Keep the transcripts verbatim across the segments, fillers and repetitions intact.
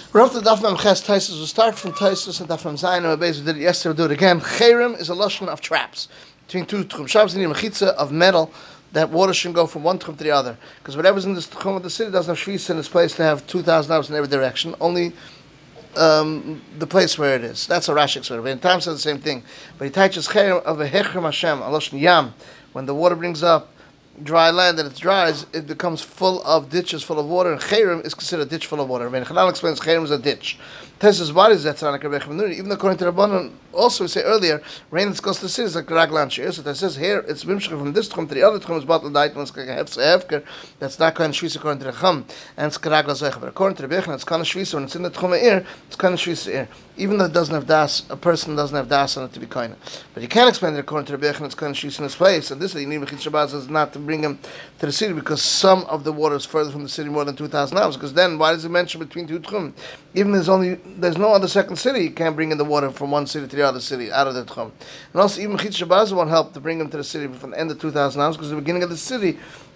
We're up to Daf Mem Ches Taisus. We'll start from Taisus and Daf Mem Zayin. And we did it yesterday. We'll do it again. Cherem is a lashon of traps between two tchum. Shabbos need a mechitza of metal that water shouldn't go from one tchum to the other. Because whatever's in this tchum of the city doesn't have shvisa in its place to have two thousand hours in every direction. Only um, the place where it is. That's a Rashi sort of. And Tom says the same thing. But he teaches Cherem of a hechem Hashem, a lashon yam. When the water brings up dry land and it dries, it becomes full of ditches full of water, and Cherem is considered a ditch full of water. I mean, Chanal explains Cherem is a ditch. Tessus, what is that? Even according to Rabbanan, also we say earlier, rain that goes to the city is like Raglan Shir. So it says here, it's Bimshach from this Tchum to the other Tchum is bottled diet, and it's like a Hefker, that's not kind of Shvisa according to the Chum, and it's Karagla Zoich. But according to the Bechon, it's kind of Shvisa, when it's in the Tchum ear, it's kind of Shvisa ear. Even though it doesn't have das, a person doesn't have das on it to be kind of. But you can't explain it according to the Bechon, it's kind of Shvisa in its place. And this is, you need Mechit Shabbat is not to bring him to the city, because some of the water is further from the city more than two thousand hours. Because then, why does it mention between two Tchum? Even there's only, there's no other second city, you can't bring in the water from one city to the other city, out of the Tchum. And also, even Mechit Shabbat won't help to bring him to the city from the end of two thousand hours, because the beginning of the city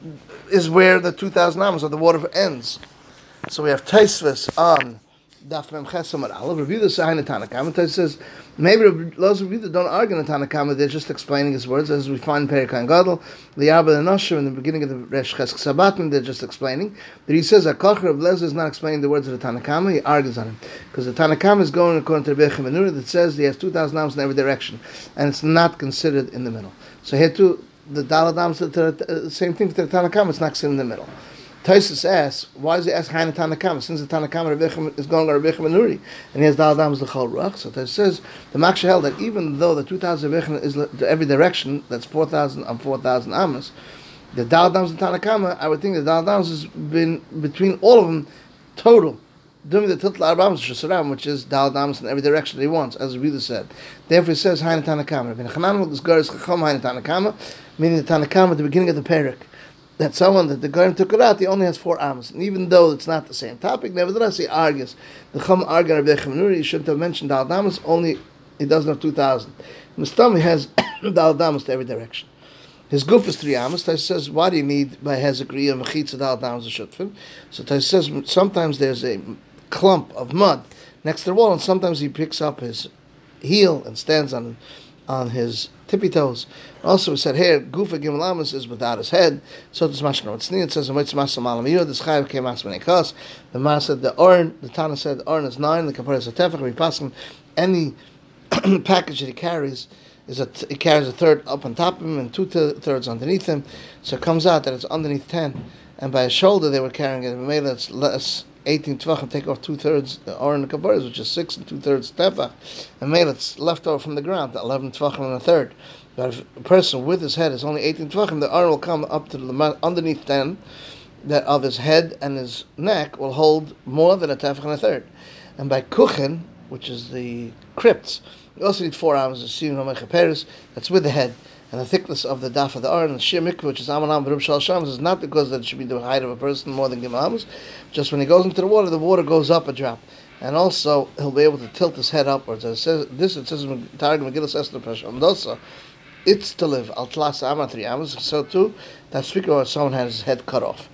is where the two thousand hours of the water ends. So we have Taisvis on Daf Mem Ches Amar Aleph. Review the Sahin and Tanakama. Taisvis says, maybe those of you that don't argue in Tanakama, they're just explaining his words, as we find in Perikan Gadol, the Yarba and Noshim, in the beginning of the Resh Ches Sabatman, they're just explaining. But he says that Kocher of Lezer is not explaining the words of the Tanakama, he argues on him. Because the Tanakama is going according to Rebbe Chimenura that says he has two thousand hours in every direction, and it's not considered in the middle. So here too, the Daladams, the same thing for the Tanakama, it's not considered in the middle. Taisus asks, why does he ask Haina Tanakama? Since the Tanakama is going to Rebbe Chimenuri, and he has Daladams the Chol Ruach. So Taisus says, the Maksha held that even though the two thousand Rebbe is to every direction, that's four thousand and four thousand Amos, the Daladams and Tanakama, I would think the Daladams has been between all of them total. Doing the Tiltal Arbams Shasuram, which is Daladams in every direction that he wants, as Rebbe said. Therefore he says Haina Tanakama. When Chanan will discourage Chacham Haina Tanakama, meaning the Tanakama at the beginning of the Perek, that someone that the Goyim took it out, he only has four amos. And even though it's not the same topic, nevertheless he argues. The Chum argues on Rebbe Chimenuri, he shouldn't have mentioned Dal Damas, only he doesn't have two thousand. Mustami has Dal Damas to every direction. His goof is three amos. Tais says, why do you need by Hezekri and Mechitza Dal Damas and Shutfim? So Tais says, sometimes there's a clump of mud next to the wall, and sometimes he picks up his heel and stands on on his tippy toes. Also, we said here, Gufa Gimel Amos is without his head. So does Mashna Tzni. It says, "Amitz Masam Alam Yud." The Chayav came as Menekas. The Mas said the Orn. The Tana said the Orn is nine. The Kapara is a Tefach. We pass him any package that he carries is a t- he carries a third up on top of him and two t- thirds underneath him. So it comes out that it's underneath ten. And by his shoulder they were carrying it. We made it less. eighteen tvach and take off two thirds the Oren Kabaras, which is six and two thirds tefach, and made it's left over from the ground, eleven tvach and a third. But if a person with his head is only eighteen tvach, the Oren will come up to the underneath ten, that of his head and his neck will hold more than a tefach and a third. And by kuchen, which is the crypts, you also need four arms of Siyun HaMechaperes, that's with the head. And the thickness of the daf of the Aron, the Shir Mikveh, which is Amanam Berub Shal Shams, is not because that it should be the height of a person more than Gimel Amos. Just when he goes into the water, the water goes up a drop. And also, he'll be able to tilt his head upwards. As it says, this, it says, Targum Megillah says to Pressure Dosa, it's to live, Al Tlas Ama three Amos. So too, that speaker or someone had his head cut off.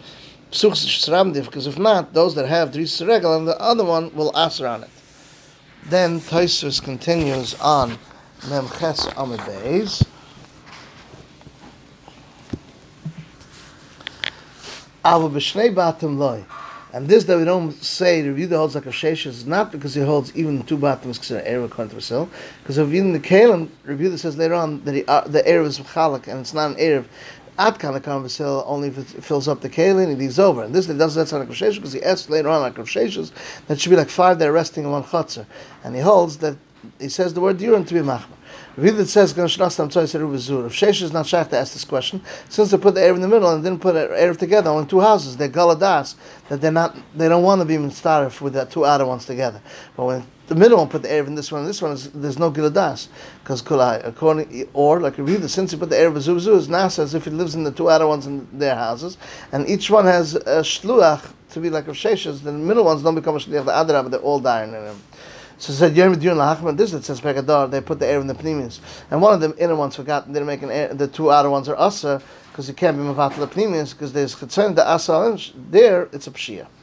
Because if not, those that have Dris Regal, and the other one will answer on it. Then Taisus continues on Mem Ches Amid Beis. And this that we don't say the Rebbe holds like a sheish is not because he holds even two batim is considered erev according to Rasil. Because if even the Kalim Rebbe says later on that he, uh, the erev is chalak and it's not an erev at kind of Rasil only if it fills up the Kalim and he's over. And this that does that's not like a sheish because he asks later on like a sheish that should be like five that are resting in one chutzner. And he holds that he says the word yurim to be machmer. Read it says, if Sheish is not shaykh to ask this question, since they put the Erev in the middle and didn't put Erev together on two houses, they're Galadas, that they're not, they don't want to be Mitzaref with the two outer ones together. But when the middle one put the Erev in this one and this one, is, there's no Galadas. Because according, or like read it, since he put the Erev Zuzu, it's Nasa as if he lives in the two outer ones in their houses, and each one has a Shluach to be like a Sheish, the middle ones don't become a Shluach, the Adra, but they're all dying in him. So it said Yom Dion Lahachman. This it says Pegadar. They put the air in the pneumius, and one of the inner ones forgot. Didn't make an air. The two outer ones are asa because it can't be mevatel the pneumius because there's concerned the asa there. It's a pshia.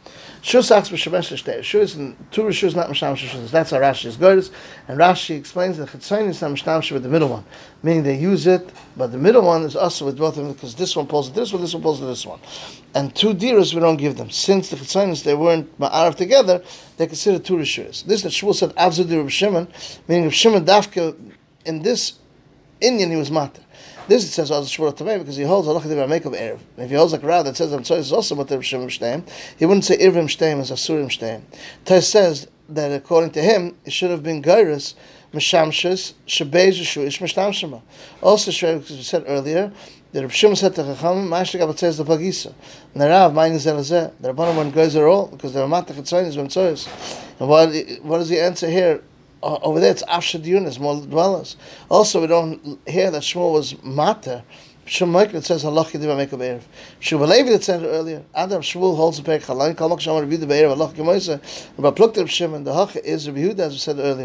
Shus acts b'shemesh shtei rishus, and two rishus not mishtam rishus. That's how Rashi is goyres, and Rashi explains that chitzayin is not mishtam with the middle one, meaning they use it, but the middle one is also with both of them because this one pulls to this one, this one pulls to this one, and two diras we don't give them since the chitzayin they weren't ma'arif together. They consider two rishus. This that Shmuel said avzu di Reb Shimon, meaning Reb Shimon dafka in this Indian he was matter. This it says also Shmuel Tamei because he holds halacha divrei makeup erev. And if he holds like Rav that says Amtsois is also matter Reb Shimon Shteim, he wouldn't say Irvim Shteim as Asurim Shteim. Tais says that according to him it should have been Gairis Mishamshus Shebei Jushu Ish Mishtam Shema. Also, as we said earlier, the Reb Shimon said to Chacham, Ma'ashlik Abatzei the Pagisa. And the Rav, Ma'in Zelazeh, the Rabbanon one goes are all because they're matter Chetzonis B'Mtsois. And what what does he answer here? Uh, over there, it's Afshad Yunis, more dwellers. Also, we don't hear that Shmuel was matter. Shmuel it says halacha diva make a be'erev. Shmuel Levi that said it earlier. Adam Shmuel holds the perek halayin. Kol maksham review the be'erev halacha gemoisa. But pluked Reb Shimon. The halacha is Reb Yehuda, as we said earlier.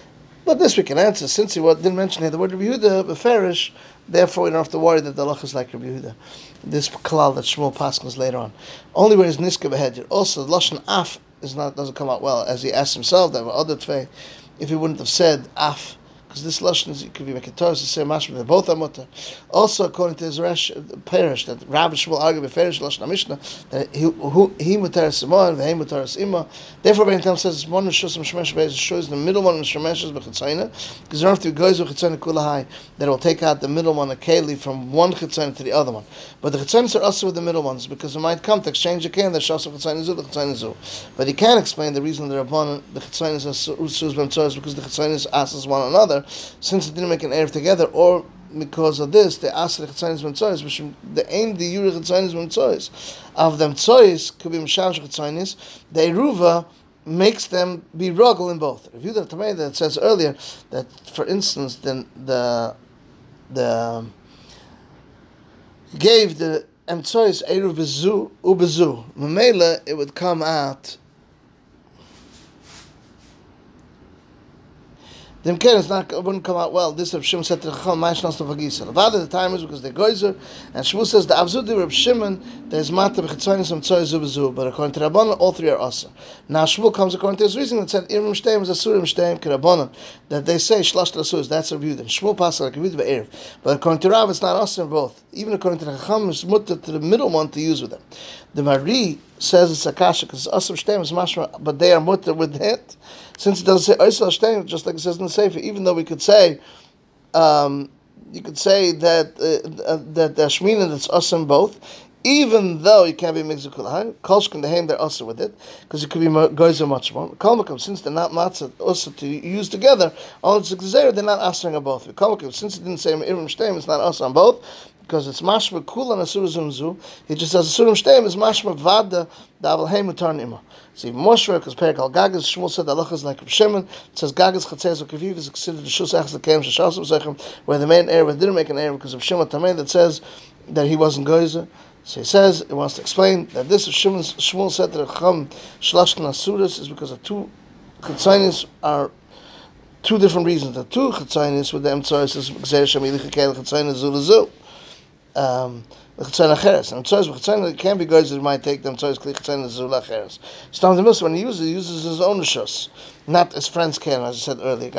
But this we can answer since he didn't mention here the word Reb Yehuda beferish. Therefore, we don't have to worry that the halacha is like Reb Yehuda. This klal that Shmuel paskins later on. Only where is niska behedir. Also, the lashon af is not doesn't come out well as he asked himself. There were other tvei. If he wouldn't have said af, because this lashon is, it could be making Torah to say mashma, they both are mutter. Also, according to his Resh, Perish, that Rabbi Shmuel argued with Perish lashon Mishnah that he who he mutar simon, the he mutar sima. Therefore, Ben Tam says it's one shusam shemesh beis shows the middle one shemesh bechitzayna, because there have to be guys with chitzayna kulahai that will take out the middle one a keli from one chitzayna to the other one. But the chitzaynas are also with the middle ones because it might come to exchange a can the shusam chitzayna zu the chitzayna zu. But he can't explain the reason the Rabbanon the chitzaynas are usus b'mtzoros because the chitzaynas asks one another. Since it didn't make an erev together, or because of this, they asked the Chetzanis B'Mtzois, which the aim the Yuri Chetzanis B'Mtzois. Of them Tzois could be Mshash Chetzanis, the Eruva makes them be ruggle in both. If you look at the that says earlier that, for instance, then the the gave the Mtzois Eruv Bezu Ubezu. Mamela, it would come out. The Mker is not it wouldn't come out well. This Reb Shimon said to the Chacham, "Ma'ishnas to Vagisa." The father the time is because they're goyzer, and Shmuel says the Avzudi Reb Shimon there's matter b'chitzonis and tzoy zubezu. But according to Rabbanon, all three are asa. Now Shmuel comes according to his reasoning that said Irim Shteim is Asurim Shteim K'Rabbanon that they say Shlosh Asuris. That's Reb Yehuda. Shmuel passes like Reb Yehuda be'erev. But according to Rav, it's not asa in both. Even according to the Chacham, it's mutter to the middle one to use with them. The Mari says it's akasha because Asur Shteim is mashma, but they are mutter with it. Since it doesn't say Oisel Shteim, just like it says in the Sefer, even though we could say, um, you could say that uh, uh, that the Shmina that's Asur in both, even though you can't be mixed kulahai, Kolsh can dehaim they're Asur with it because it could be goyzer much more. Kalmakum, since they're not matzah Asur to use together, all it's exer they're not Asur on both. Kalmakum, since it didn't say Irim Shteim, it's not Asur on both. Because it's mashma kul and asur zumzu, it just says asurim shteim is mashma vada davel hey mutar nima. It's even more shver because Perek al Gagas Shmuel said halacha is like Reb Shimon. It says Gagas chatzes u'kaviv is considered the shus echas lekeim sheshasum sechem, where the main error didn't make an error because of Shimon Tamei that says that he wasn't goyzer. So he says he wants to explain that this of Shimon Shmuel said to the Chacham shlashkan asuras is because the two chitzainis are two different reasons. The two chitzainis with the emtzois is gzeir shamilich keil chitzainis zu lezu. Um, and it can be guys that might take them to his Zula Stam the Mills when he uses he uses his own shus, not his friends can, as I said earlier.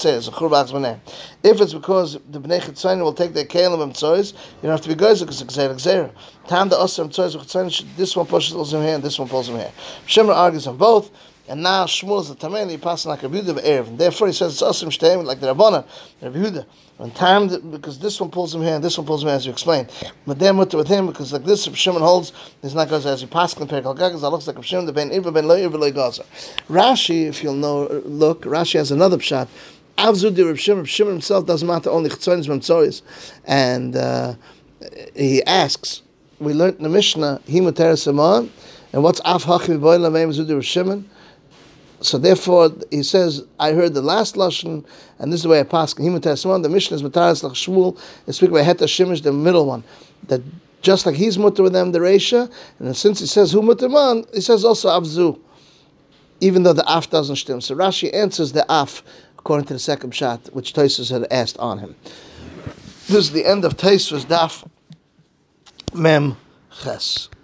If it's because the Bnei Chetzayin will take their kelim and tzois, you don't have to be guys because it's gzeir. Time the osam tzois this one pushes him here and this one pulls him here. Shimon argues on both. And now Shmuel is the Tamei, he passes like Reb Yehuda be'erev. And therefore he says it's Asur Shteim, like the Rabbanan, Reb Yehuda. And time, because this one pulls him here and this one pulls him here, as you explained. But they're mutter with him, because like this, Reb Shimon holds, it's not goes as you pass in Perek al Gagas, it looks like Reb Shimon, the Ben Irva, Ben Lo Irva, Lo Gaza. Rashi, if you'll know, look, Rashi has another pshat. Avzudi Reb Shimon, Reb Shimon himself doesn't matter, only Chetzonis Memtzois. And uh, he asks, we learned in the Mishnah, Hi Muter Simon, and what's Af Hachim Boy Lameim Avzudi Reb Shimon? So therefore, he says, I heard the last lashon, and this is the way I pass. The Mishnah is Mataras Lach Shmuel. It's speaking about Heta Shimish, the middle one. That just like he's mutter with them, the Reisha, and since he says who mutter man, he says also Avzu, even though the Af doesn't stem. So Rashi answers the Af according to the second shot, which Tosfos had asked on him. This is the end of Tosfos Daf Mem Ches.